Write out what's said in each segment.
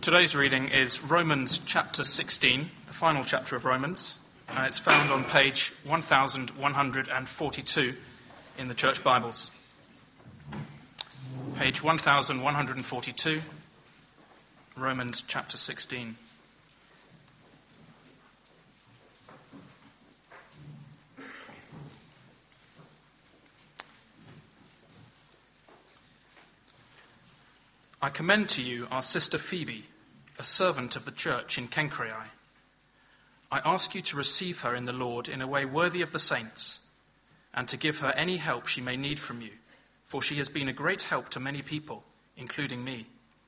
Today's reading is Romans chapter 16, the final chapter of Romans, and it's found on page 1142 in the Church Bibles. Page 1142, Romans chapter 16. I commend to you our sister Phoebe, a servant of the church in Cenchreae. I ask you to receive her in the Lord in a way worthy of the saints, and to give her any help she may need from you, for she has been a great help to many people, including me.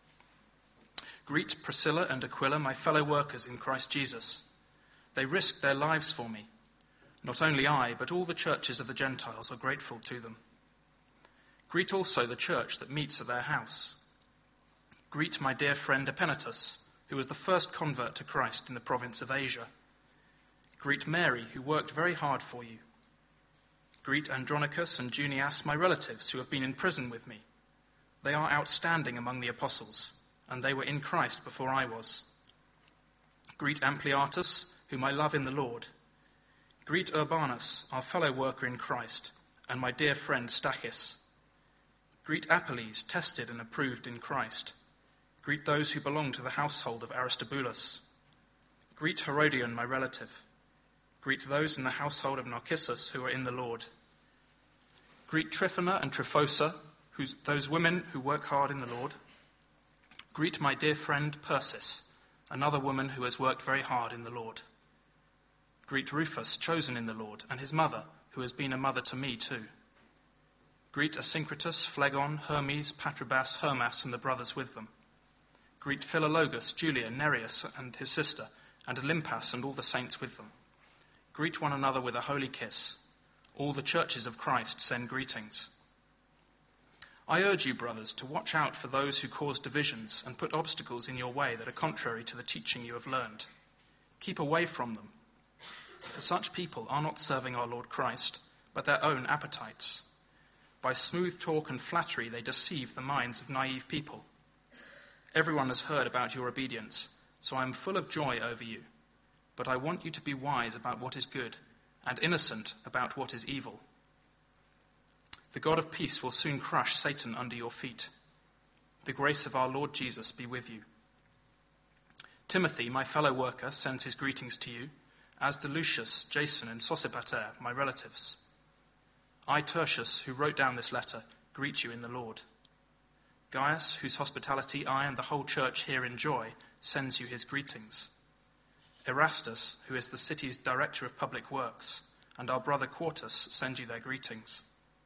Greet Priscilla and Aquila, my fellow workers in Christ Jesus. They risked their lives for me. Not only I, but all the churches of the Gentiles are grateful to them. Greet also the church that meets at their house. Greet my dear friend Epenetus, who was the first convert to Christ in the province of Asia. Greet Mary, who worked very hard for you. Greet Andronicus and Junias, my relatives, who have been in prison with me. They are outstanding among the apostles, and they were in Christ before I was. Greet Ampliatus, whom I love in the Lord. Greet Urbanus, our fellow worker in Christ, and my dear friend Stachys. Greet Apelles, tested and approved in Christ. Greet those who belong to the household of Aristobulus. Greet Herodion, my relative. Greet those in the household of Narcissus who are in the Lord. Greet Tryphena and Tryphosa, those women who work hard in the Lord. Greet my dear friend Persis, another woman who has worked very hard in the Lord. Greet Rufus, chosen in the Lord, and his mother, who has been a mother to me too. Greet Asyncritus, Phlegon, Hermes, Patrobas, Hermas, and the brothers with them. Greet Philologus, Julia, Nereus and his sister, and Olympas and all the saints with them. Greet one another with a holy kiss. All the churches of Christ send greetings. I urge you, brothers, to watch out for those who cause divisions and put obstacles in your way that are contrary to the teaching you have learned. Keep away from them. For such people are not serving our Lord Christ, but their own appetites. By smooth talk and flattery they deceive the minds of naive people. Everyone has heard about your obedience, so I am full of joy over you. But I want you to be wise about what is good and innocent about what is evil. The God of peace will soon crush Satan under your feet. The grace of our Lord Jesus be with you. Timothy, my fellow worker, sends his greetings to you, as do Lucius, Jason, and Sosipater, my relatives. I, Tertius, who wrote down this letter, greet you in the Lord. Gaius, whose hospitality I and the whole church here enjoy, sends you his greetings. Erastus, who is the city's director of public works, and our brother Quartus send you their greetings.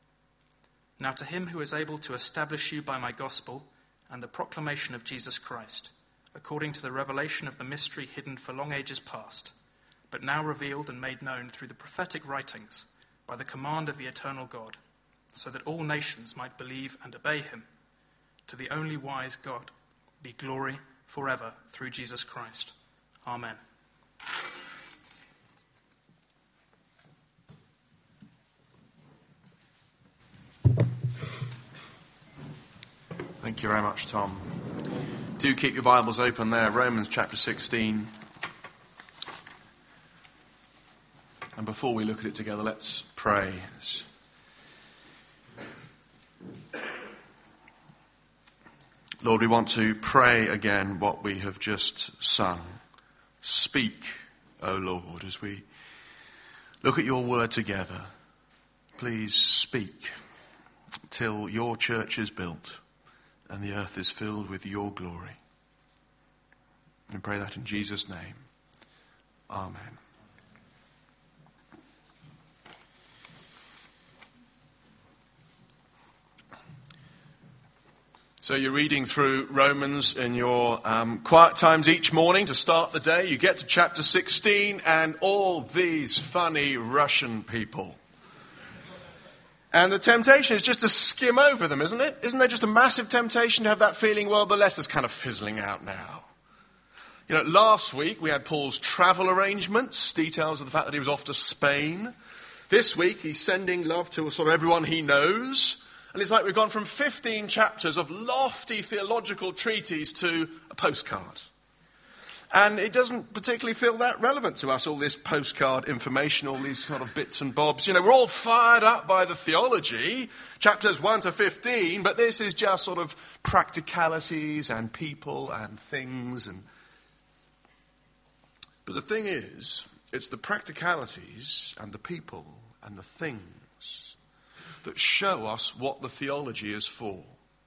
Now to him who is able to establish you by my gospel and the proclamation of Jesus Christ, according to the revelation of the mystery hidden for long ages past, but now revealed and made known through the prophetic writings by the command of the eternal God, so that all nations might believe and obey him. To the only wise God be glory forever through Jesus Christ. Amen. Thank you very much, Tom. Do keep your Bibles open there, Romans chapter 16. And before we look at it together, let's pray. Lord, we want to pray again what we have just sung. Speak, O Lord, as we look at your word together. Please speak till your church is built and the earth is filled with your glory. We pray that in Jesus' name. Amen. So you're reading through Romans in your quiet times each morning to start the day. You get to chapter 16 and all these funny Russian people. And the temptation is just to skim over them, isn't it? Isn't there just a massive temptation to have that feeling, well, the letter's kind of fizzling out now? You know, last week we had Paul's travel arrangements, details of the fact that he was off to Spain. This week he's sending love to sort of everyone he knows. And it's like we've gone from 15 chapters of lofty theological treatise to a postcard. And it doesn't particularly feel that relevant to us, all this postcard information, all these sort of bits and bobs. You know, we're all fired up by the theology, chapters 1 to 15, but this is just sort of practicalities and people and things. But the thing is, it's the practicalities and the people and the things that show us what the theology is for.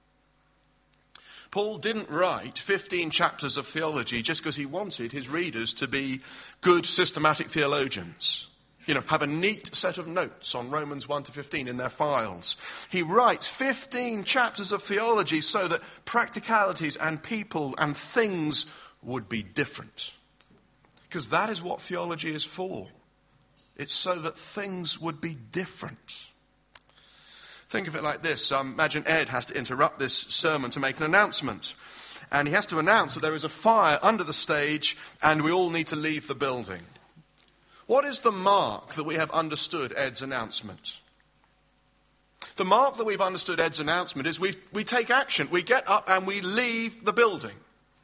Paul didn't write 15 chapters of theology just because he wanted his readers to be good systematic theologians. You know, have a neat set of notes on Romans 1 to 15 in their files. He writes 15 chapters of theology so that practicalities and people and things would be different. Because that is what theology is for. It's so that things would be different. Think of it like this. Imagine Ed has to interrupt this sermon to make an announcement. And he has to announce that there is a fire under the stage and we all need to leave the building. What is the mark that we have understood Ed's announcement? The mark that we've understood Ed's announcement is we take action. We get up and we leave the building.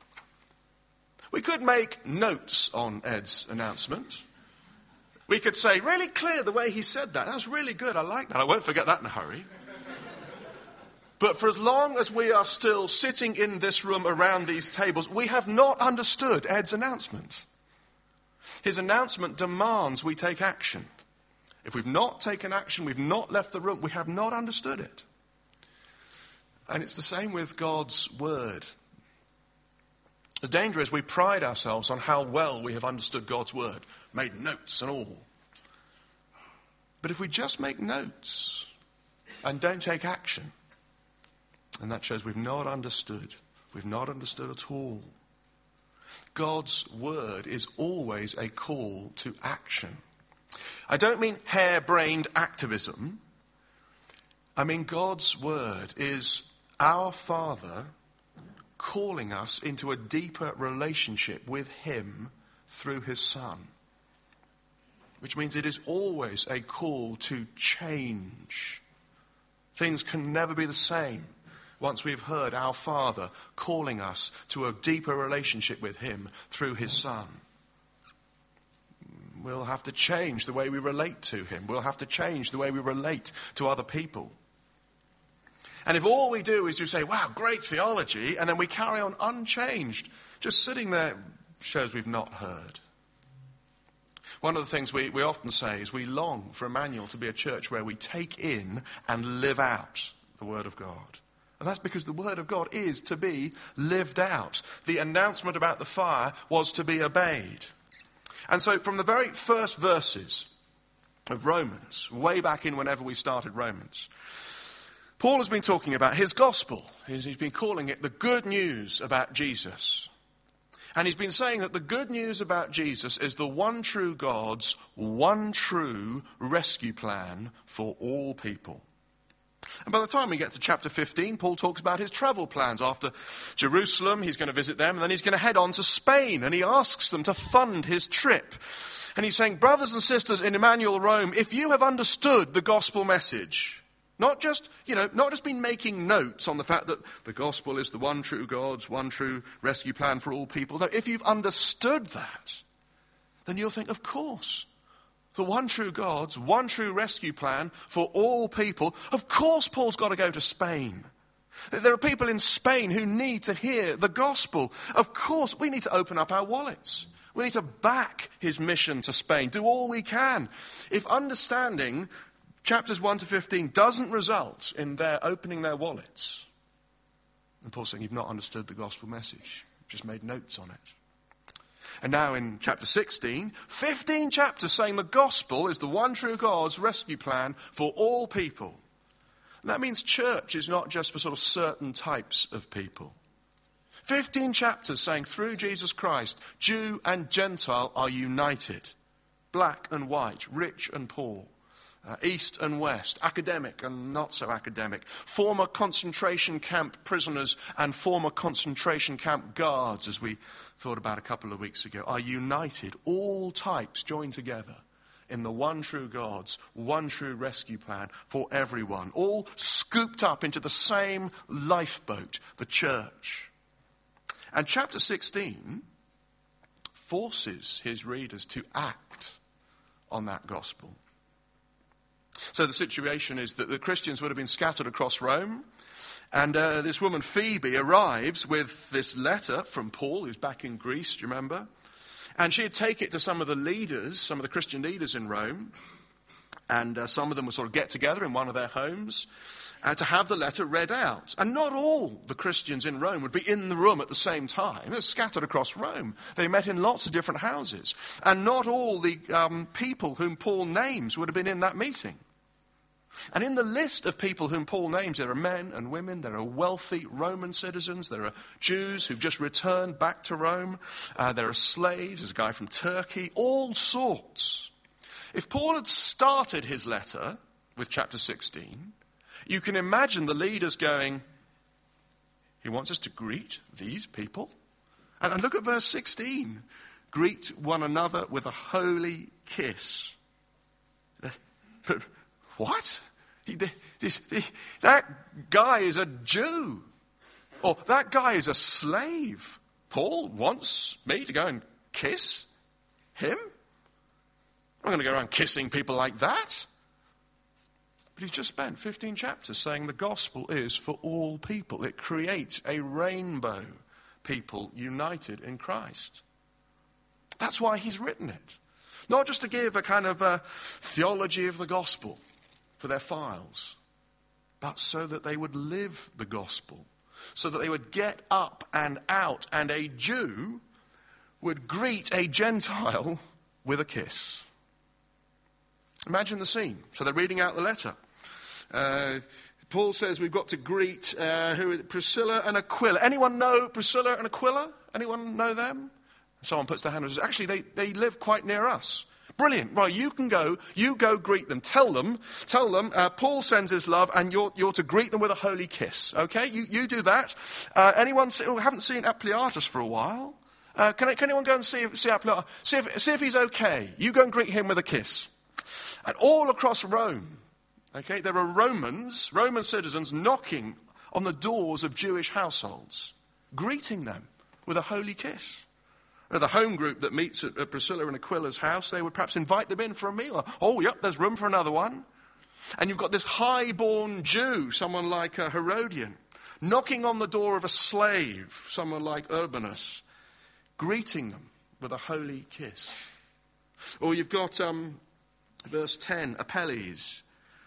We could make notes on Ed's announcement. We could say, really clear the way he said that. That's really good. I like that. I won't forget that in a hurry. But for as long as we are still sitting in this room around these tables, we have not understood Ed's announcement. His announcement demands we take action. If we've not taken action, we've not left the room, we have not understood it. And it's the same with God's word. The danger is we pride ourselves on how well we have understood God's word, made notes and all. But if we just make notes and don't take action, and that shows we've not understood. We've not understood at all. God's word is always a call to action. I don't mean harebrained activism. I mean God's word is our Father calling us into a deeper relationship with him through his Son. Which means it is always a call to change. Things can never be the same once we've heard our Father calling us to a deeper relationship with him through his Son. We'll have to change the way we relate to him. We'll have to change the way we relate to other people. And if all we do is just say, wow, great theology, and then we carry on unchanged, just sitting there, shows we've not heard. One of the things we often say is we long for Emmanuel to be a church where we take in and live out the Word of God. And that's because the Word of God is to be lived out. The announcement about the fire was to be obeyed. And so from the very first verses of Romans, way back in whenever we started Romans, Paul has been talking about his gospel. He's been calling it the good news about Jesus. And he's been saying that the good news about Jesus is the one true God's one true rescue plan for all people. And by the time we get to chapter 15, Paul talks about his travel plans. After Jerusalem, he's going to visit them, and then he's going to head on to Spain, and he asks them to fund his trip. And he's saying, brothers and sisters in Emmanuel, Rome, if you have understood the gospel message, not just been making notes on the fact that the gospel is the one true God's one true rescue plan for all people. No, if you've understood that, then you'll think, of course, the one true God's one true rescue plan for all people. Of course Paul's got to go to Spain. There are people in Spain who need to hear the gospel. Of course we need to open up our wallets. We need to back his mission to Spain, do all we can. If understanding chapters 1 to 15 doesn't result in their opening their wallets, and Paul's saying you've not understood the gospel message, just made notes on it. And now in chapter 16, 15 chapters saying the gospel is the one true God's rescue plan for all people. And that means church is not just for sort of certain types of people. 15 chapters saying through Jesus Christ, Jew and Gentile are united. Black and white, rich and poor. East and west, academic and not so academic, former concentration camp prisoners and former concentration camp guards, as we thought about a couple of weeks ago, are united, all types joined together in the one true God's one true rescue plan for everyone, all scooped up into the same lifeboat, the church. And chapter 16 forces his readers to act on that gospel. So the situation is that the Christians would have been scattered across Rome, and this woman Phoebe arrives with this letter from Paul, who's back in Greece, do you remember? And she'd take it to some of the leaders, some of the Christian leaders in Rome, and some of them would sort of get together in one of their homes to have the letter read out. And not all the Christians in Rome would be in the room at the same time. They're scattered across Rome. They met in lots of different houses. And not all the people whom Paul names would have been in that meeting. And in the list of people whom Paul names, there are men and women, there are wealthy Roman citizens, there are Jews who've just returned back to Rome, there are slaves, there's a guy from Turkey, all sorts. If Paul had started his letter with chapter 16, you can imagine the leaders going, he wants us to greet these people? And look at verse 16. Greet one another with a holy kiss. But what? That guy is a Jew. Or that guy is a slave. Paul wants me to go and kiss him? I'm not going to go around kissing people like that. But he's just spent 15 chapters saying the gospel is for all people. It creates a rainbow people united in Christ. That's why he's written it. Not just to give a kind of a theology of the gospel for their files, but so that they would live the gospel, so that they would get up and out, and a Jew would greet a Gentile with a kiss. Imagine the scene. So they're reading out the letter. Paul says we've got to greet Priscilla and Aquila. Anyone know Priscilla and Aquila? Anyone know them? Someone puts their hand up and says, actually, they live quite near us. Brilliant. Right, you go greet them. Tell them, Paul sends his love and you're to greet them with a holy kiss. Okay, you do that. Anyone haven't seen Ampliatus for a while? Can anyone go and see Ampliatus? See if he's okay. You go and greet him with a kiss. And all across Rome, okay, there are Roman citizens knocking on the doors of Jewish households, greeting them with a holy kiss. The home group that meets at Priscilla and Aquila's house, they would perhaps invite them in for a meal. Oh, yep, there's room for another one. And you've got this high-born Jew, someone like Herodian, knocking on the door of a slave, someone like Urbanus, greeting them with a holy kiss. Or you've got verse 10, Apelles,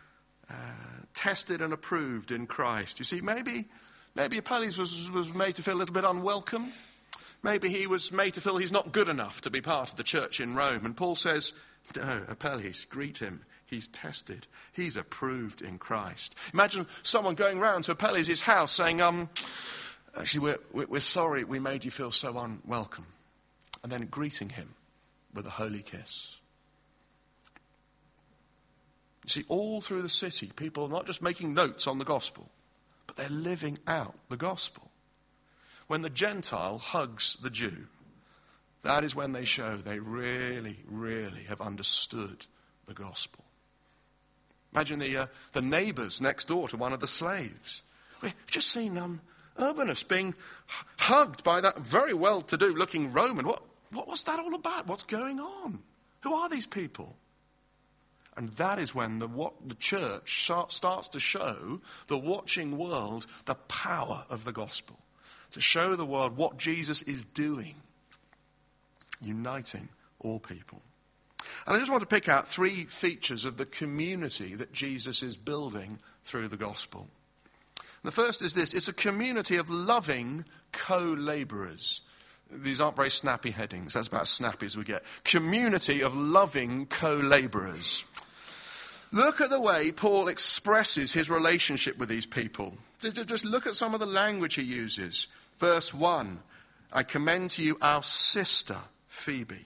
tested and approved in Christ. You see, maybe Apelles was made to feel a little bit unwelcome. Maybe he was made to feel he's not good enough to be part of the church in Rome. And Paul says, no, Apelles, greet him. He's tested. He's approved in Christ. Imagine someone going round to Apelles' house saying, actually, we're sorry we made you feel so unwelcome. And then greeting him with a holy kiss. You see, all through the city, people are not just making notes on the gospel, but they're living out the gospel. When the Gentile hugs the Jew, that is when they show they really, really have understood the gospel. Imagine the neighbours next door to one of the slaves. We've just seen Urbanus being hugged by that very well-to-do looking Roman. What was that all about? What's going on? Who are these people? And that is when the church starts to show the watching world the power of the gospel. To show the world what Jesus is doing, uniting all people. And I just want to pick out 3 features of the community that Jesus is building through the gospel. And the first is this: it's a community of loving co-laborers. These aren't very snappy headings. That's about as snappy as we get. Community of loving co-laborers. Look at the way Paul expresses his relationship with these people. Just look at some of the language he uses. Verse 1, I commend to you our sister, Phoebe.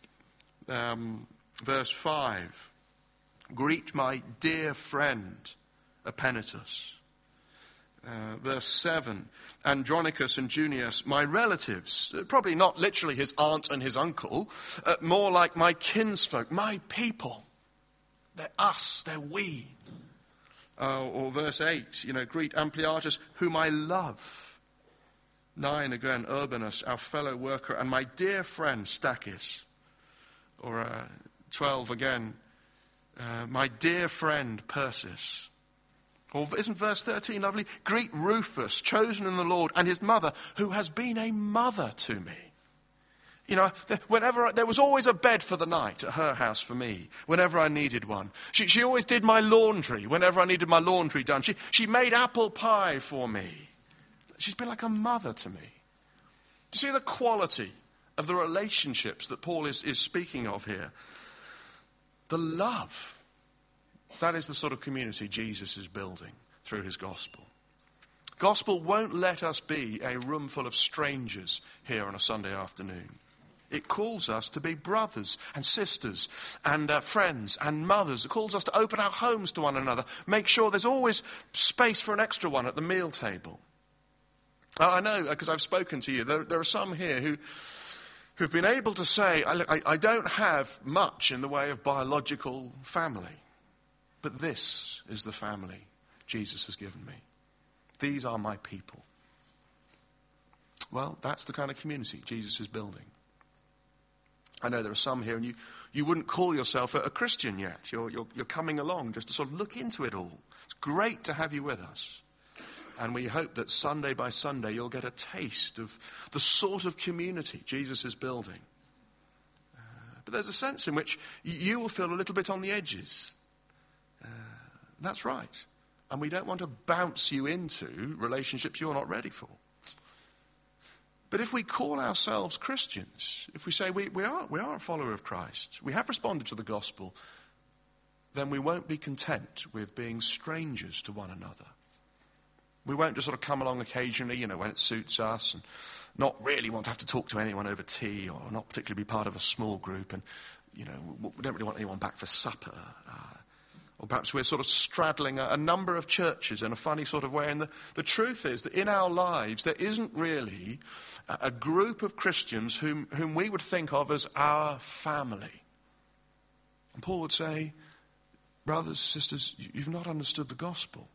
Verse 5, greet my dear friend, Epaenetus. Verse 7, Andronicus and Junius, my relatives. Probably not literally his aunt and his uncle, more like my kinsfolk, my people. They're us, they're we. Or verse 8, greet Ampliatus, whom I love. 9 again, Urbanus, our fellow worker, and my dear friend Stachys. Or 12 again, my dear friend Persis. Or isn't verse 13 lovely? Greet Rufus, chosen in the Lord, and his mother, who has been a mother to me. Whenever there was always a bed for the night at her house for me, whenever I needed one. She always did my laundry whenever I needed my laundry done. She made apple pie for me. She's been like a mother to me. Do you see the quality of the relationships that Paul is speaking of here? The love. That is the sort of community Jesus is building through his gospel. Gospel won't let us be a room full of strangers here on a Sunday afternoon. It calls us to be brothers and sisters and friends and mothers. It calls us to open our homes to one another. Make sure there's always space for an extra one at the meal table. I know, because I've spoken to you, there are some here who've been able to say, I don't have much in the way of biological family, but this is the family Jesus has given me. These are my people. Well, that's the kind of community Jesus is building. I know there are some here, and you wouldn't call yourself a Christian yet. You're coming along just to sort of look into it all. It's great to have you with us. And we hope that Sunday by Sunday you'll get a taste of the sort of community Jesus is building. But there's a sense in which you will feel a little bit on the edges. That's right. And we don't want to bounce you into relationships you're not ready for. But if we call ourselves Christians, if we say we are a follower of Christ, we have responded to the gospel, then we won't be content with being strangers to one another. We won't just sort of come along occasionally, when it suits us, and not really want to have to talk to anyone over tea, or not particularly be part of a small group, and, we don't really want anyone back for supper. Or perhaps we're sort of straddling a number of churches in a funny sort of way. And the truth is that in our lives, there isn't really a group of Christians whom we would think of as our family. And Paul would say, brothers and sisters, you've not understood the gospel.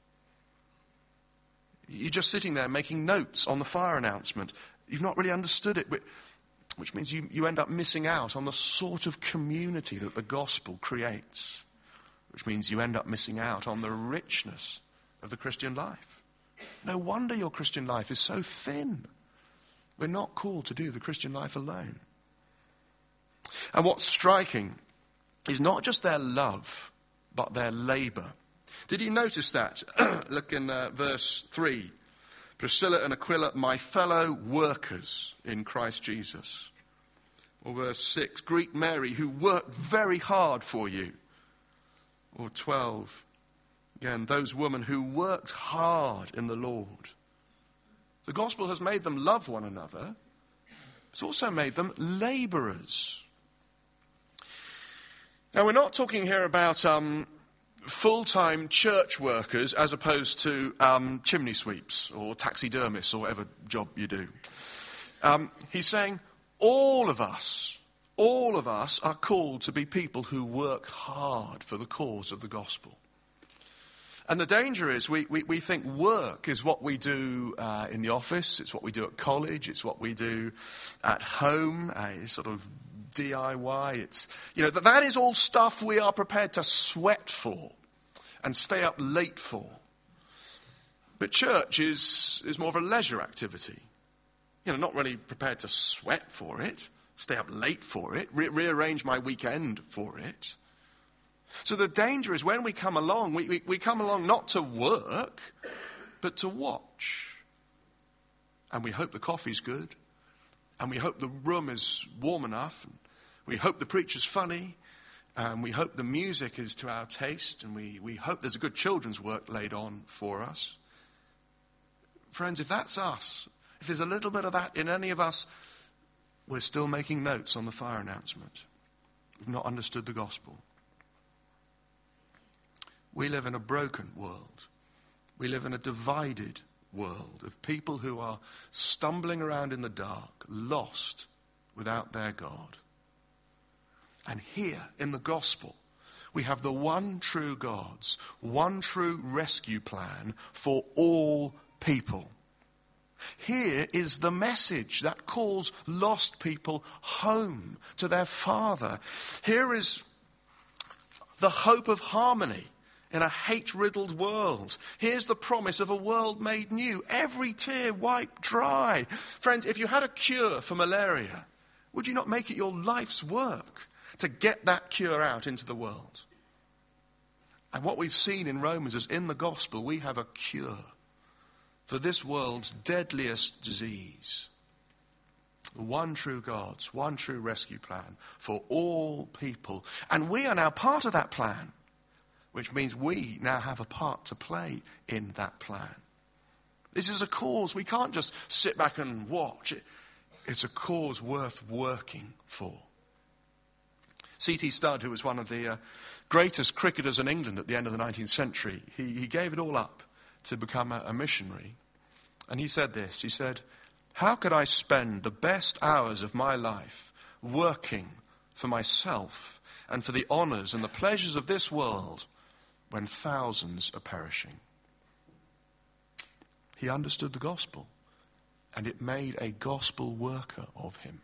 You're just sitting there making notes on the fire announcement. You've not really understood it, which means you end up missing out on the sort of community that the gospel creates. Which means you end up missing out on the richness of the Christian life. No wonder your Christian life is so thin. We're not called to do the Christian life alone. And what's striking is not just their love, but their labour. Did you notice that? Look in verse 3. Priscilla and Aquila, my fellow workers in Christ Jesus. Or verse 6. Greet Mary, who worked very hard for you. Or 12, again, those women who worked hard in the Lord. The gospel has made them love one another. It's also made them labourers. Now, we're not talking here about full-time church workers as opposed to chimney sweeps or taxidermists or whatever job you do. He's saying all of us are called to be people who work hard for the cause of the gospel. And the danger is we think work is what we do in the office, it's what we do at college, it's what we do at home, sort of DIY. It's, that is all stuff we are prepared to sweat for and stay up late for. But church is more of a leisure activity. Not really prepared to sweat for it. Stay up late for it, rearrange my weekend for it. So the danger is when we come along, we come along not to work, but to watch. And we hope the coffee's good, and we hope the room is warm enough, and we hope the preacher's funny, and we hope the music is to our taste, and we hope there's a good children's work laid on for us. Friends, if that's us, if there's a little bit of that in any of us, we're still making notes on the fire announcement. We've not understood the gospel. We live in a broken world. We live in a divided world of people who are stumbling around in the dark, lost without their God. And here in the gospel, We have the one true God's one true rescue plan for all people. Here is the message that calls lost people home to their Father. Here is the hope of harmony in a hate-riddled world. Here's the promise of a world made new, every tear wiped dry. Friends, if you had a cure for malaria, would you not make it your life's work to get that cure out into the world? And what we've seen in Romans is in the gospel we have a cure for this world's deadliest disease. The one true God's one true rescue plan for all people. And we are now part of that plan, which means we now have a part to play in that plan. This is a cause we can't just sit back and watch. It's a cause worth working for. C.T. Studd, who was one of the greatest cricketers in England at the end of the 19th century, he gave it all up to become a missionary. And he said this, he said, "How could I spend the best hours of my life working for myself and for the honours and the pleasures of this world when thousands are perishing?" He understood the gospel, and it made a gospel worker of him.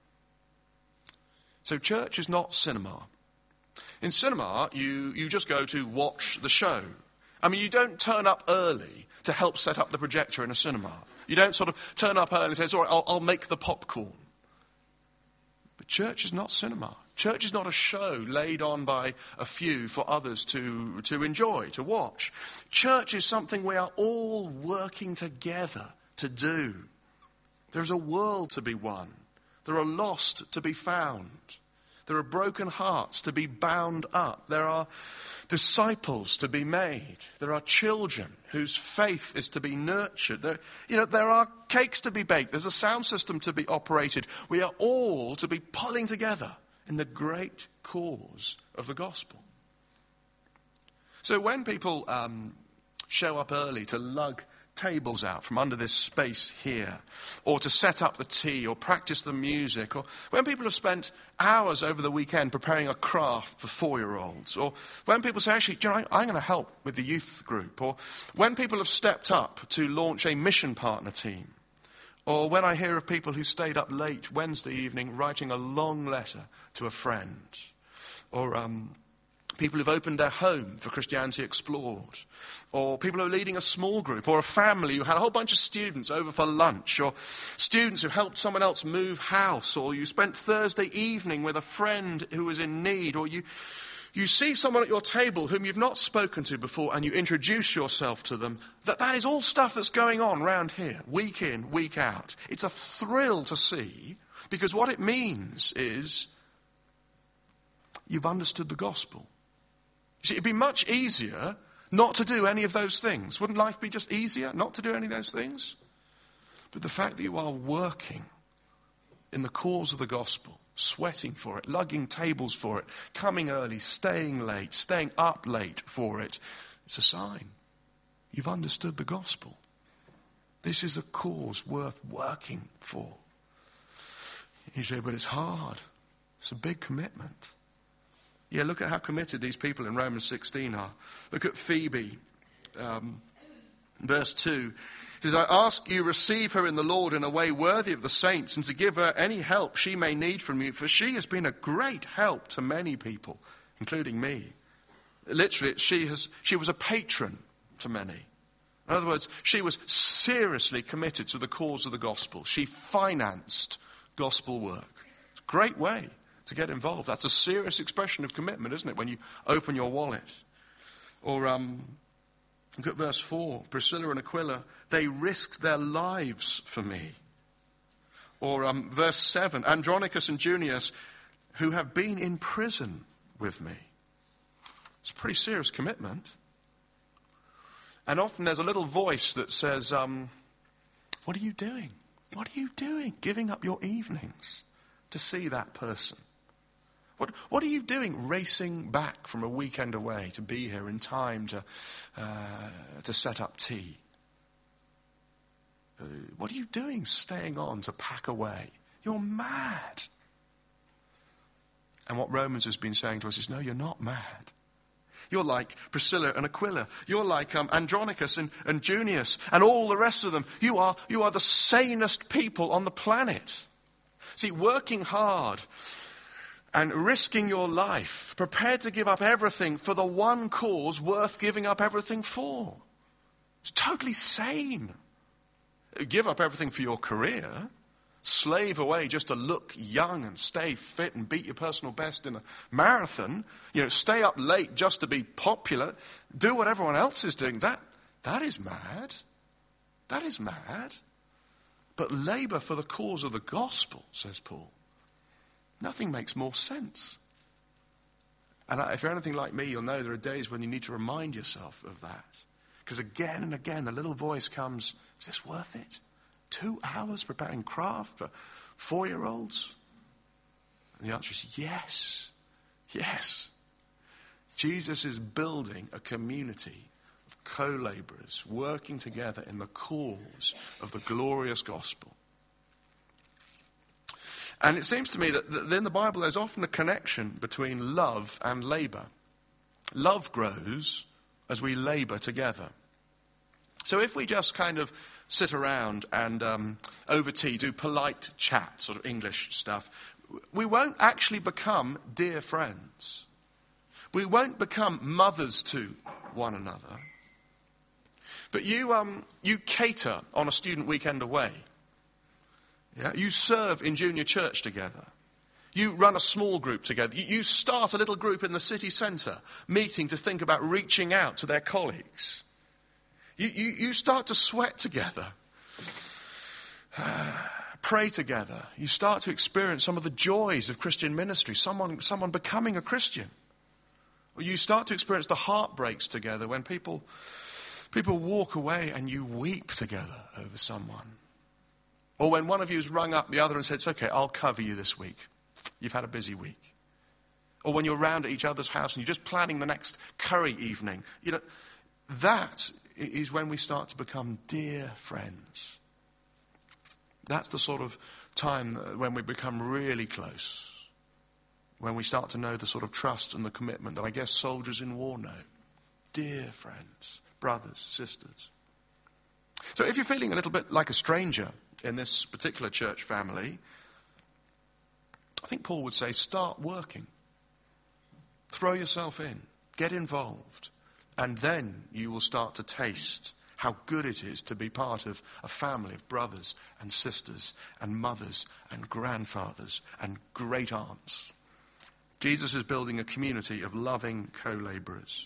So church is not cinema. In cinema, you just go to watch the show. I mean, you don't turn up early to help set up the projector in a cinema. You don't sort of turn up early and say, all right, I'll make the popcorn. But church is not cinema. Church is not a show laid on by a few for others to enjoy, to watch. Church is something we are all working together to do. There's a world to be won. There are lost to be found. There are broken hearts to be bound up. There are disciples to be made. There are children whose faith is to be nurtured. There are cakes to be baked. There's a sound system to be operated. We are all to be pulling together in the great cause of the gospel. So when people show up early to lug tables out from under this space here, or to set up the tea, or practice the music, or when people have spent hours over the weekend preparing a craft for 4-year-olds, or when people say, actually, I'm going to help with the youth group, or when people have stepped up to launch a mission partner team, or when I hear of people who stayed up late Wednesday evening writing a long letter to a friend, or people who've opened their home for Christianity Explored, or people who are leading a small group, or a family who had a whole bunch of students over for lunch, or students who helped someone else move house, or you spent Thursday evening with a friend who was in need, or you see someone at your table whom you've not spoken to before and you introduce yourself to them, that is all stuff that's going on round here, week in, week out. It's a thrill to see, because what it means is you've understood the gospel. You see, it'd be much easier not to do any of those things. Wouldn't life be just easier not to do any of those things? But the fact that you are working in the cause of the gospel, sweating for it, lugging tables for it, coming early, staying late, staying up late for it, it's a sign. You've understood the gospel. This is a cause worth working for. You say, but it's hard. It's a big commitment. Yeah, look at how committed these people in Romans 16 are. Look at Phoebe, verse 2. It says, I ask you receive her in the Lord in a way worthy of the saints, and to give her any help she may need from you, for she has been a great help to many people, including me. Literally, she was a patron to many. In other words, she was seriously committed to the cause of the gospel. She financed gospel work. It's a great way to get involved. That's a serious expression of commitment, isn't it, when you open your wallet? Or look at verse 4. Priscilla and Aquila, they risked their lives for me. Or verse 7. Andronicus and Junius, who have been in prison with me. It's a pretty serious commitment. And often there's a little voice that says, what are you doing? What are you doing? Giving up your evenings to see that person. What are you doing racing back from a weekend away to be here in time to set up tea? What are you doing staying on to pack away? You're mad. And what Romans has been saying to us is, no, you're not mad. You're like Priscilla and Aquila. You're like Andronicus and Junius and all the rest of them. You are the sanest people on the planet. See, working hard and risking your life, prepared to give up everything for the one cause worth giving up everything for. It's totally sane. Give up everything for your career. Slave away just to look young and stay fit and beat your personal best in a marathon. Stay up late just to be popular. Do what everyone else is doing. That is mad. That is mad. But labor for the cause of the gospel, says Paul. Nothing makes more sense. And if you're anything like me, you'll know there are days when you need to remind yourself of that. Because again and again, the little voice comes, is this worth it? 2 hours preparing craft for 4-year-olds? And the answer is yes. Yes. Jesus is building a community of co-laborers working together in the cause of the glorious gospel. And it seems to me that in the Bible there's often a connection between love and labor. Love grows as we labor together. So if we just kind of sit around and over tea do polite chat, sort of English stuff, we won't actually become dear friends. We won't become mothers to one another. But you cater on a student weekend away. Yeah? You serve in junior church together. You run a small group together. You start a little group in the city centre, meeting to think about reaching out to their colleagues. You start to sweat together, pray together. You start to experience some of the joys of Christian ministry, someone becoming a Christian. Or you start to experience the heartbreaks together when people walk away and you weep together over someone. Or when one of you has rung up the other and said, it's okay, I'll cover you this week. You've had a busy week. Or when you're round at each other's house and you're just planning the next curry evening. That is when we start to become dear friends. That's the sort of time when we become really close. When we start to know the sort of trust and the commitment that I guess soldiers in war know. Dear friends, brothers, sisters. So if you're feeling a little bit like a stranger in this particular church family, I think Paul would say start working. Throw yourself in. Get involved. And then you will start to taste how good it is to be part of a family of brothers and sisters and mothers and grandfathers and great aunts. Jesus is building a community of loving co-laborers.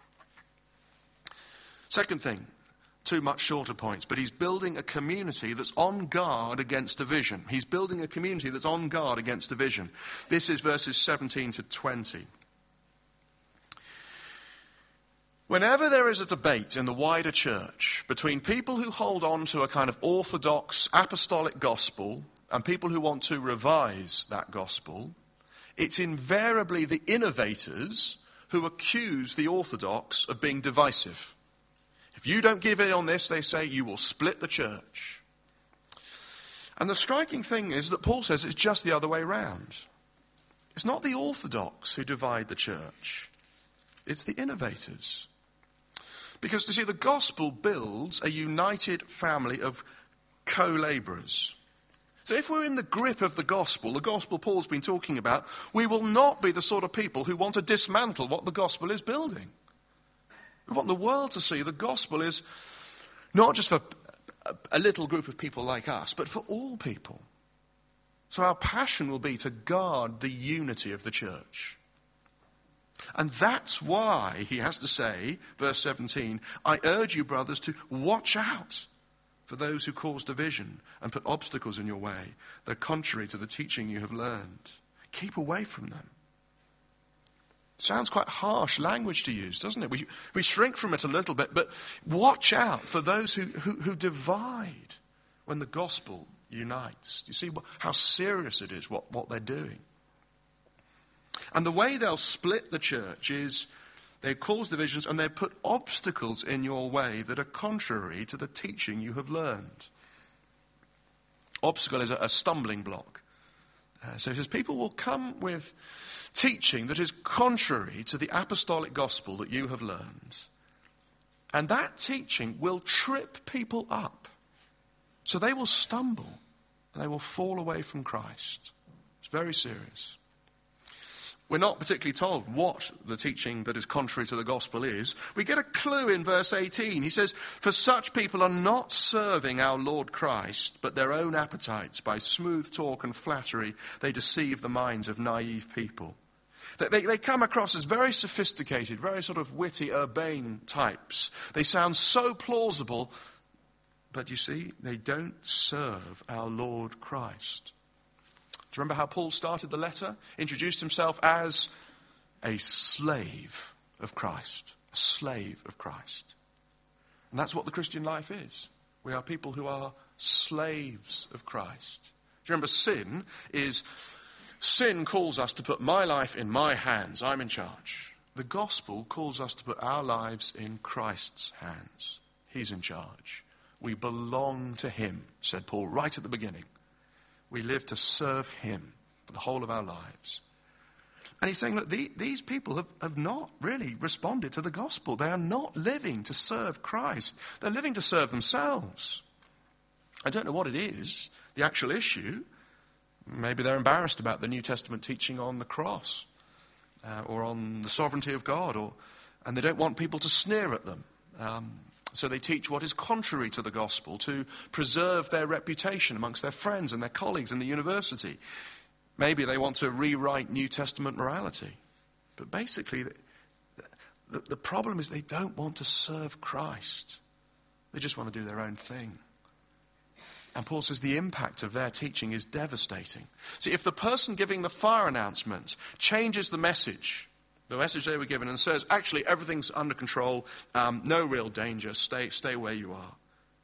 Second thing, 2 much shorter points, but he's building a community that's on guard against division. He's building a community that's on guard against division. This is verses 17 to 20. Whenever there is a debate in the wider church between people who hold on to a kind of orthodox apostolic gospel and people who want to revise that gospel, it's invariably the innovators who accuse the orthodox of being divisive. If you don't give in on this, they say, you will split the church. And the striking thing is that Paul says it's just the other way round. It's not the orthodox who divide the church. It's the innovators. Because, you see, the gospel builds a united family of co-laborers. So if we're in the grip of the gospel Paul's been talking about, we will not be the sort of people who want to dismantle what the gospel is building. We want the world to see the gospel is not just for a little group of people like us, but for all people. So our passion will be to guard the unity of the church. And that's why he has to say, verse 17, I urge you, brothers, to watch out for those who cause division and put obstacles in your way that are contrary to the teaching you have learned. Keep away from them. Sounds quite harsh language to use, doesn't it? We shrink from it a little bit, but watch out for those who divide when the gospel unites. Do you see how serious it is, what they're doing? And the way they'll split the church is they cause divisions and they put obstacles in your way that are contrary to the teaching you have learned. Obstacle is a stumbling block. So he says, people will come with teaching that is contrary to the apostolic gospel that you have learned. And that teaching will trip people up. So they will stumble and they will fall away from Christ. It's very serious. We're not particularly told what the teaching that is contrary to the gospel is. We get a clue in verse 18. He says, for such people are not serving our Lord Christ, but their own appetites. By smooth talk and flattery, they deceive the minds of naive people. They come across as very sophisticated, very sort of witty, urbane types. They sound so plausible, but you see, they don't serve our Lord Christ. Do you remember how Paul started the letter? Introduced himself as a slave of Christ. A slave of Christ. And that's what the Christian life is. We are people who are slaves of Christ. Do you remember sin calls us to put my life in my hands. I'm in charge. The gospel calls us to put our lives in Christ's hands. He's in charge. We belong to him, said Paul right at the beginning. We live to serve him for the whole of our lives. And he's saying, look, these people have not really responded to the gospel. They are not living to serve Christ. They're living to serve themselves. I don't know what it is, the actual issue. Maybe they're embarrassed about the New Testament teaching on the cross or on the sovereignty of God, and they don't want people to sneer at them. So they teach what is contrary to the gospel to preserve their reputation amongst their friends and their colleagues in the university. Maybe they want to rewrite New Testament morality. But basically, the problem is they don't want to serve Christ. They just want to do their own thing. And Paul says the impact of their teaching is devastating. See, if the person giving the fire announcement changes the message they were given, and says, actually, everything's under control, no real danger, stay where you are.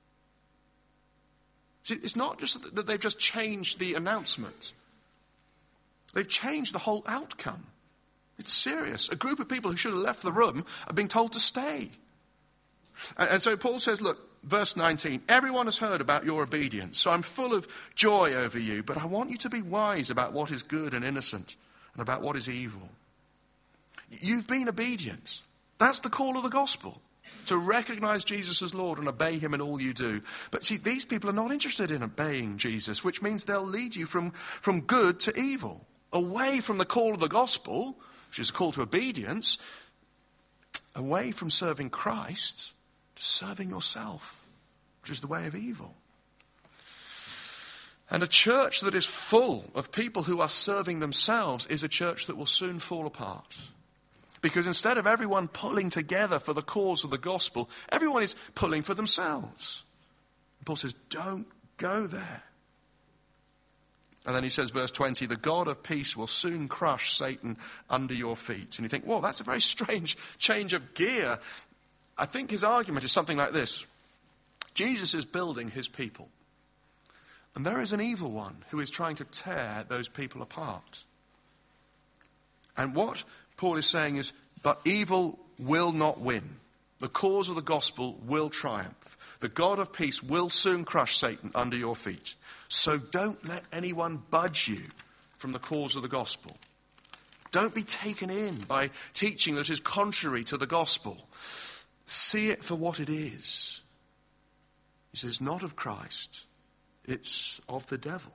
See, it's not just that they've just changed the announcement. They've changed the whole outcome. It's serious. A group of people who should have left the room are being told to stay. And so Paul says, look, verse 19, everyone has heard about your obedience, so I'm full of joy over you, but I want you to be wise about what is good and innocent and about what is evil. You've been obedient. That's the call of the gospel, to recognize Jesus as Lord and obey him in all you do. But see, these people are not interested in obeying Jesus, which means they'll lead you from good to evil, away from the call of the gospel, which is a call to obedience, away from serving Christ to serving yourself, which is the way of evil. And a church that is full of people who are serving themselves is a church that will soon fall apart. Because instead of everyone pulling together for the cause of the gospel, everyone is pulling for themselves. And Paul says, don't go there. And then he says, verse 20, the God of peace will soon crush Satan under your feet. And you think, well, that's a very strange change of gear. I think his argument is something like this. Jesus is building his people. And there is an evil one who is trying to tear those people apart. And what Paul is saying is, but evil will not win. The cause of the gospel will triumph. The God of peace will soon crush Satan under your feet. So don't let anyone budge you from the cause of the gospel. Don't be taken in by teaching that is contrary to the gospel. See it for what it is. He says, not of Christ. It's of the devil.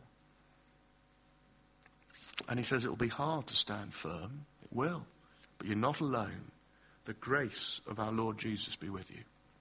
And he says it will be hard to stand firm. It will. But you're not alone. The grace of our Lord Jesus be with you.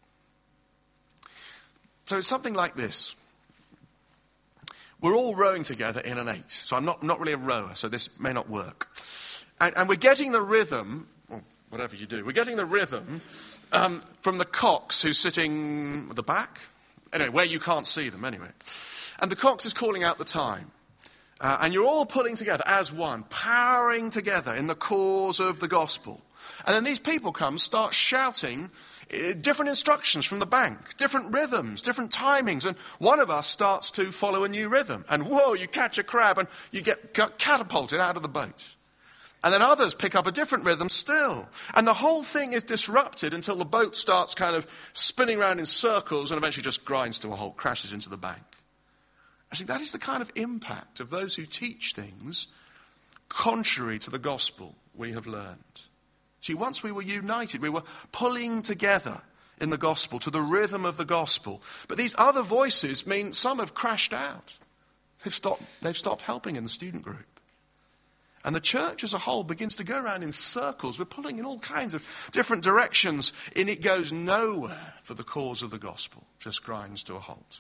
So it's something like this. We're all rowing together in an 8. So I'm not really a rower, so this may not work. And we're getting the rhythm, or whatever you do, we're getting the rhythm from the cox who's sitting at the back. Anyway, where you can't see them anyway. And the cox is calling out the time. And you're all pulling together as one, powering together in the cause of the gospel. And then these people come, start shouting different instructions from the bank, different rhythms, different timings. And one of us starts to follow a new rhythm. And whoa, you catch a crab and you get catapulted out of the boat. And then others pick up a different rhythm still. And the whole thing is disrupted until the boat starts kind of spinning around in circles and eventually just grinds to a halt, crashes into the bank. Actually, that is the kind of impact of those who teach things contrary to the gospel we have learned. See, once we were united, we were pulling together in the gospel, to the rhythm of the gospel. But these other voices mean some have crashed out. They've stopped helping in the student group. And the church as a whole begins to go around in circles. We're pulling in all kinds of different directions, and it goes nowhere for the cause of the gospel. Just grinds to a halt.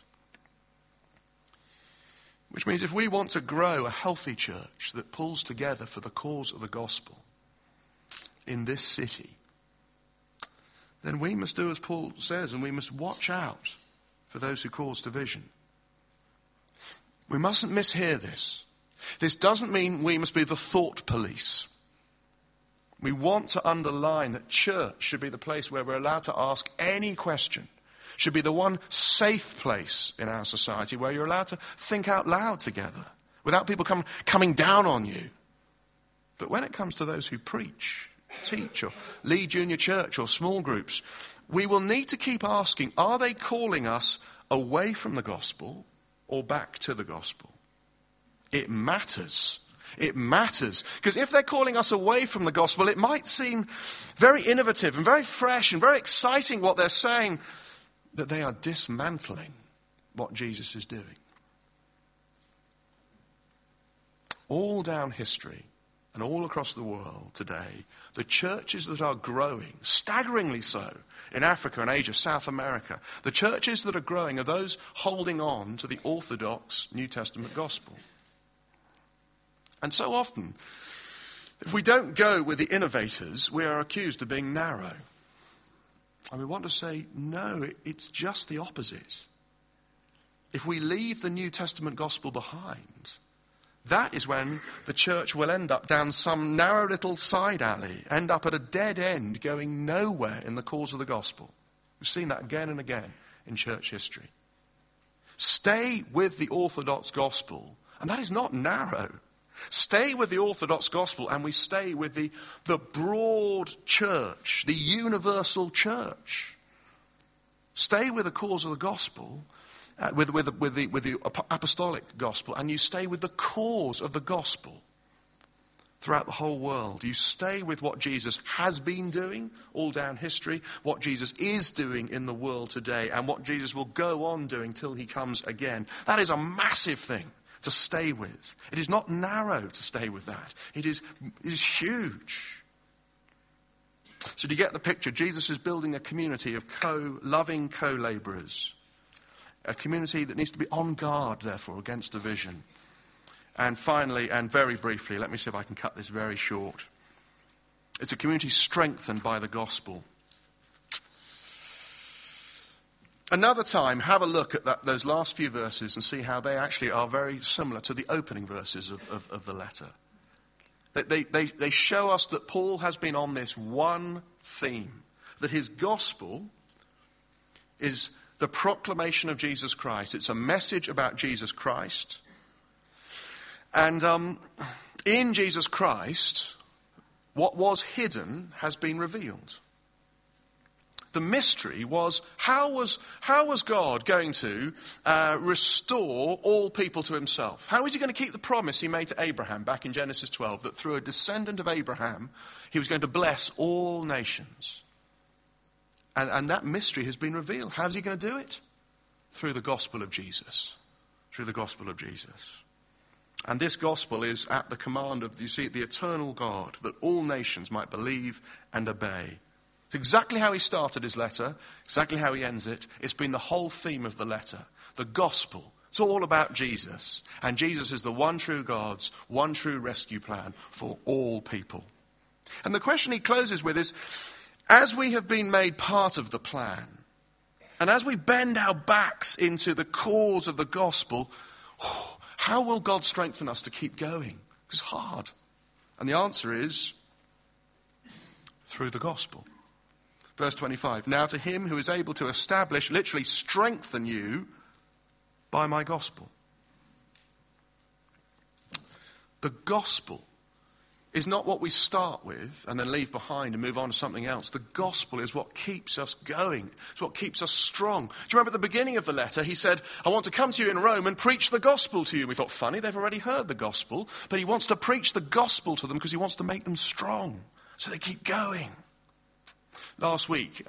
Which means if we want to grow a healthy church that pulls together for the cause of the gospel in this city, then we must do as Paul says, and we must watch out for those who cause division. We mustn't mishear this. This doesn't mean we must be the thought police. We want to underline that church should be the place where we're allowed to ask any question. Should be the one safe place in our society where you're allowed to think out loud together without people coming down on you. But when it comes to those who preach, teach, or lead junior church or small groups, we will need to keep asking, are they calling us away from the gospel or back to the gospel? It matters. It matters. Because if they're calling us away from the gospel, it might seem very innovative and very fresh and very exciting what they're saying, but they are dismantling what Jesus is doing. All down history and all across the world today, the churches that are growing, staggeringly so, in Africa and Asia, South America, the churches that are growing are those holding on to the orthodox New Testament gospel. And so often, if we don't go with the innovators, we are accused of being narrow. And we want to say, no, it's just the opposite. If we leave the New Testament gospel behind, that is when the church will end up down some narrow little side alley, end up at a dead end, going nowhere in the cause of the gospel. We've seen that again and again in church history. Stay with the orthodox gospel, and that is not narrow. Stay with the orthodox gospel, and we stay with the broad church, the universal church. Stay with the cause of the gospel, with the apostolic gospel, and you stay with the cause of the gospel throughout the whole world. You stay with what Jesus has been doing all down history, what Jesus is doing in the world today, and what Jesus will go on doing till he comes again. That is a massive thing to stay with. It is not narrow to stay with that. It is huge. So do you get the picture? Jesus is building a community of loving co-laborers. A community that needs to be on guard, therefore, against division. And finally, and very briefly, let me see if I can cut this very short. It's a community strengthened by the gospel. Another time, have a look at those last few verses and see how they actually are very similar to the opening verses of the letter. They show us that Paul has been on this one theme, that his gospel is the proclamation of Jesus Christ. It's a message about Jesus Christ. And in Jesus Christ, what was hidden has been revealed. The mystery was, how was God going to restore all people to himself? How was he going to keep the promise he made to Abraham back in Genesis 12, that through a descendant of Abraham, he was going to bless all nations? And that mystery has been revealed. How is he going to do it? Through the gospel of Jesus. Through the gospel of Jesus. And this gospel is at the command of, you see, the eternal God, that all nations might believe and obey. It's exactly how he started his letter, exactly how he ends it. It's been the whole theme of the letter. The gospel. It's all about Jesus. And Jesus is the one true God's one true rescue plan for all people. And the question he closes with is, as we have been made part of the plan, and as we bend our backs into the cause of the gospel, how will God strengthen us to keep going? It's hard. And the answer is through the gospel. Verse 25, now to him who is able to establish, literally strengthen you by my gospel. The gospel is not what we start with and then leave behind and move on to something else. The gospel is what keeps us going. It's what keeps us strong. Do you remember at the beginning of the letter, he said, I want to come to you in Rome and preach the gospel to you. We thought, funny, they've already heard the gospel. But he wants to preach the gospel to them because he wants to make them strong. So they keep going. Last week,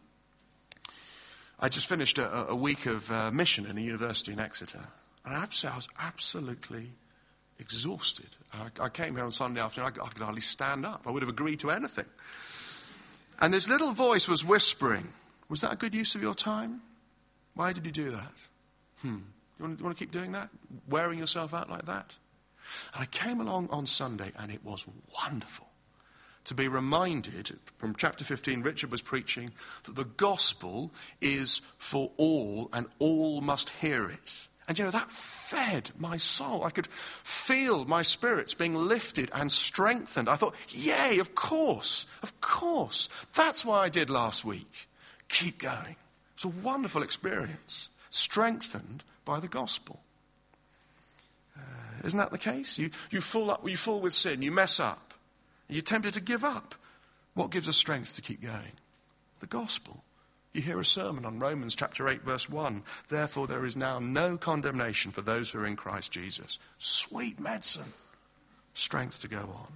I just finished a week of mission in a university in Exeter. And I have to say, I was absolutely exhausted. I came here on Sunday afternoon, I could hardly stand up. I would have agreed to anything. And this little voice was whispering, was that a good use of your time? Why did you do that? You want to keep doing that? Wearing yourself out like that? And I came along on Sunday and it was wonderful to be reminded, from chapter 15, Richard was preaching, that the gospel is for all and all must hear it. And you know, that fed my soul. I could feel my spirits being lifted and strengthened. I thought, yay, of course. That's why I did last week. Keep going. It's a wonderful experience, strengthened by the gospel. Isn't that the case? You fall with sin, you mess up, you're tempted to give up. What gives us strength to keep going? The gospel. You hear a sermon on Romans chapter 8, verse 1. Therefore, there is now no condemnation for those who are in Christ Jesus. Sweet medicine. Strength to go on.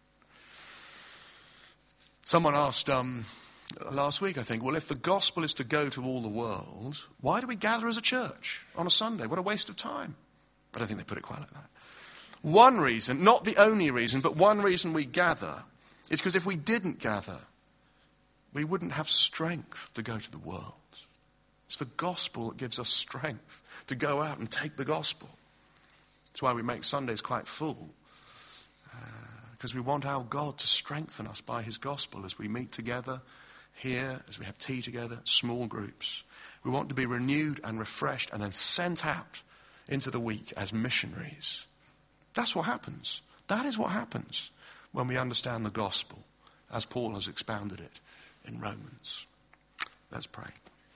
Someone asked last week, I think, well, if the gospel is to go to all the world, why do we gather as a church on a Sunday? What a waste of time. I don't think they put it quite like that. One reason, not the only reason, but one reason we gather is because if we didn't gather, we wouldn't have strength to go to the world. It's the gospel that gives us strength to go out and take the gospel. That's why we make Sundays quite full. Because we want our God to strengthen us by his gospel as we meet together here, as we have tea together, small groups. We want to be renewed and refreshed and then sent out into the week as missionaries. That's what happens. That is what happens when we understand the gospel as Paul has expounded it in Romans. Let's pray.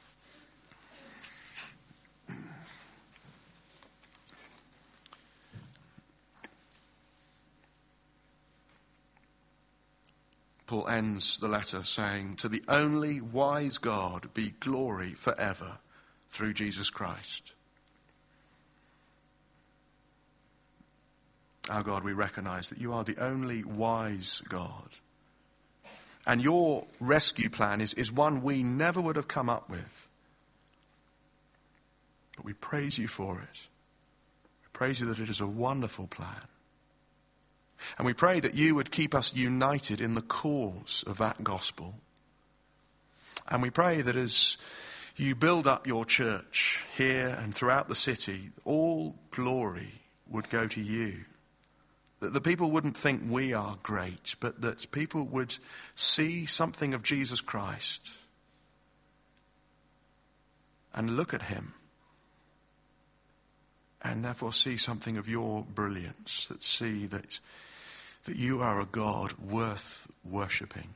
Paul ends the letter saying, to the only wise God be glory forever through Jesus Christ. Our God, we recognize that you are the only wise God. And your rescue plan is one we never would have come up with. But we praise you for it. We praise you that it is a wonderful plan. And we pray that you would keep us united in the cause of that gospel. And we pray that as you build up your church here and throughout the city, all glory would go to you. That the people wouldn't think we are great, but that people would see something of Jesus Christ and look at him and therefore see something of your brilliance, that see that you are a God worth worshipping,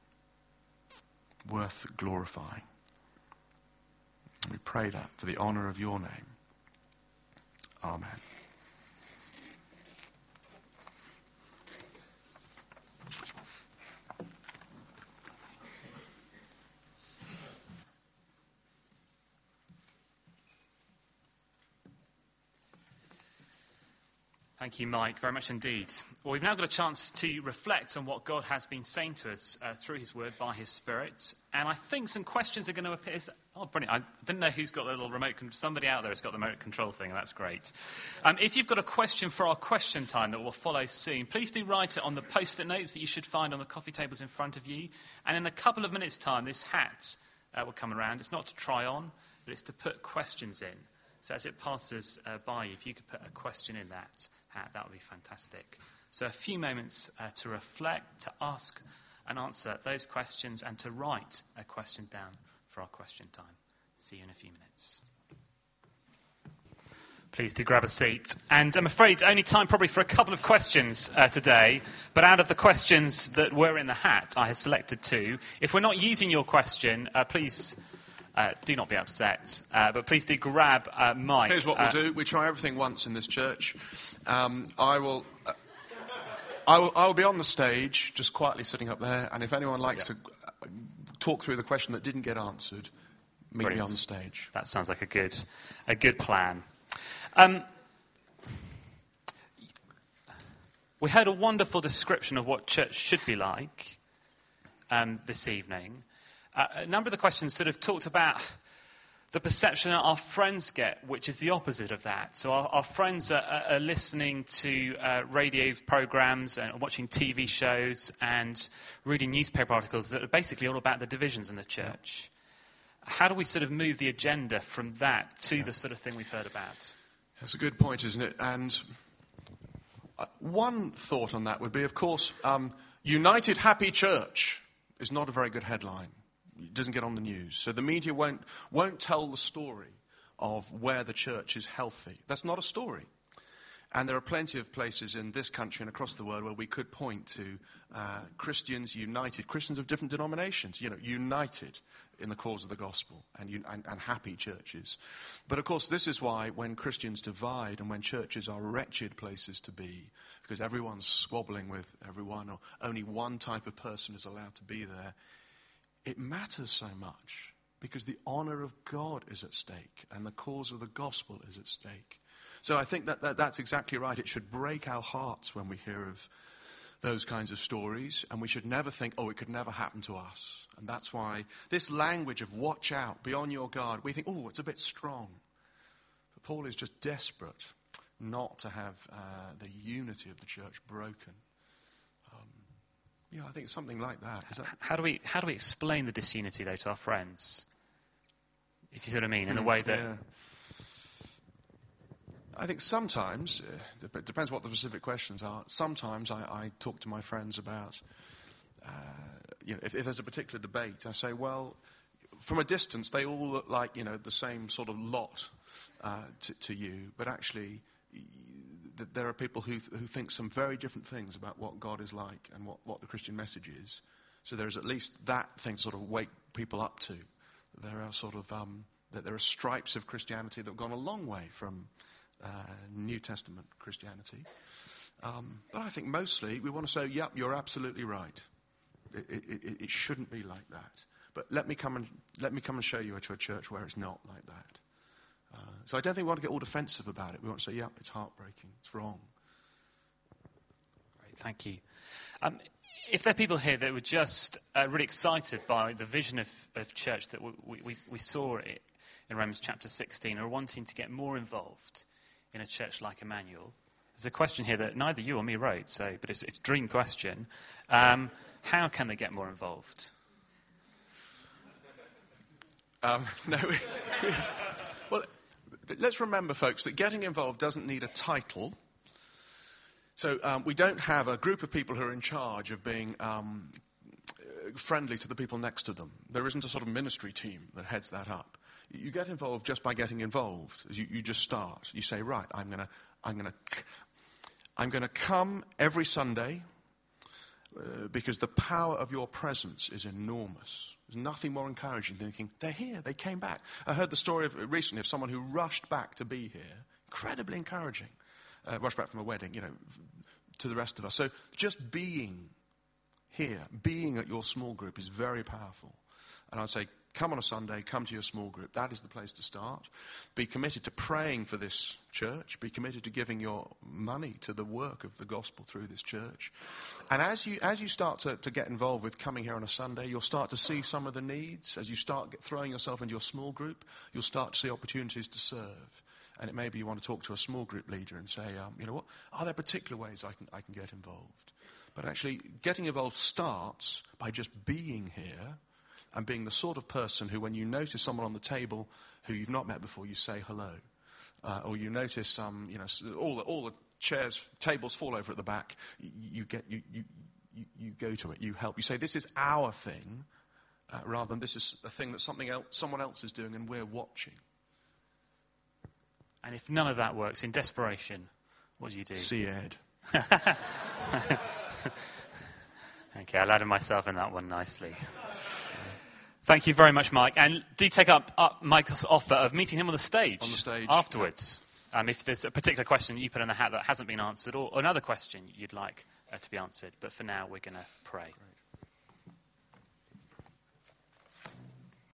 worth glorifying. And we pray that for the honor of your name. Amen. Thank you, Mike, very much indeed. Well, we've now got a chance to reflect on what God has been saying to us through his word by his Spirit. And I think some questions are going to appear. Oh, brilliant. I didn't know who's got the little remote control. Somebody out there has got the remote control thing. That's great. If you've got a question for our question time that will follow soon, please do write it on the post-it notes that you should find on the coffee tables in front of you. And in a couple of minutes' time, this hat will come around. It's not to try on, but it's to put questions in. So as it passes by you, if you could put a question in that hat, that would be fantastic. So a few moments to reflect, to ask and answer those questions, and to write a question down for our question time. See you in a few minutes. Please do grab a seat. And I'm afraid only time probably for a couple of questions today. But out of the questions that were in the hat, I have selected two. If we're not using your question, please... do not be upset, but please do grab Mike. Here's what we'll do. We try everything once in this church. I will... I will be on the stage, just quietly sitting up there, and if anyone likes to talk through the question that didn't get answered, meet me on the stage. That sounds like a good plan. We heard a wonderful description of what church should be like this evening. A number of the questions sort of talked about the perception that our friends get, which is the opposite of that. So our friends are listening to radio programs and watching TV shows and reading newspaper articles that are basically all about the divisions in the church. How do we sort of move the agenda from that to the sort of thing we've heard about? That's a good point, isn't it? And one thought on that would be, of course, United Happy Church is not a very good headline. It doesn't get on the news. So the media won't tell the story of where the church is healthy. That's not a story. And there are plenty of places in this country and across the world where we could point to Christians united, Christians of different denominations, united in the cause of the gospel and happy churches. But of course, this is why when Christians divide and when churches are wretched places to be, because everyone's squabbling with everyone or only one type of person is allowed to be there, it matters so much because the honor of God is at stake and the cause of the gospel is at stake. So I think that's exactly right. It should break our hearts when we hear of those kinds of stories, and we should never think, it could never happen to us. And that's why this language of watch out, be on your guard, we think, it's a bit strong. But Paul is just desperate not to have the unity of the church broken. I think something like that. How do we explain the disunity, though, to our friends? If you see what I mean, in a way that... Yeah. I think sometimes, it depends what the specific questions are, sometimes I talk to my friends about, if there's a particular debate, I say, well, from a distance, they all look like, the same sort of lot to you, but actually... there are people who think some very different things about what God is like and what the Christian message is. So there's at least that thing to sort of wake people up to. There are sort of that there are stripes of Christianity that have gone a long way from New Testament Christianity. But I think mostly we want to say, yep, you're absolutely right. It shouldn't be like that. But let me come and show you to a church where it's not like that. So I don't think we want to get all defensive about it. We want to say, yeah, it's heartbreaking. It's wrong. Great, thank you. If there are people here that were just really excited by the vision of church that we saw it in Romans chapter 16, or wanting to get more involved in a church like Emmanuel, there's a question here that neither you or me wrote, but it's a dream question. How can they get more involved? No. Well, let's remember, folks, that getting involved doesn't need a title. So we don't have a group of people who are in charge of being friendly to the people next to them. There isn't a sort of ministry team that heads that up. You get involved just by getting involved. You just start. You say, right, I'm going to come every Sunday because the power of your presence is enormous. There's nothing more encouraging than thinking, they're here, they came back. I heard the story recently of someone who rushed back to be here. Incredibly encouraging. Rushed back from a wedding, to the rest of us. So just being here, being at your small group is very powerful. And I'd say, come on a Sunday, come to your small group. That is the place to start. Be committed to praying for this church. Be committed to giving your money to the work of the gospel through this church. And as you start to get involved with coming here on a Sunday, you'll start to see some of the needs. As you start throwing yourself into your small group, you'll start to see opportunities to serve. And it may be you want to talk to a small group leader and say, what are there particular ways I can get involved? But actually, getting involved starts by just being here and being the sort of person who, when you notice someone on the table who you've not met before, you say hello. Or you notice all the chairs, tables fall over at the back. You go to it. You help. You say, this is our thing, rather than this is a thing that someone else is doing and we're watching. And if none of that works, in desperation, what do you do? See Ed. Okay, I landed myself in that one nicely. Thank you very much, Mike. And do take up Mike's offer of meeting him on the stage afterwards. If there's a particular question you put in the hat that hasn't been answered, or another question you'd like to be answered. But for now, we're going to pray.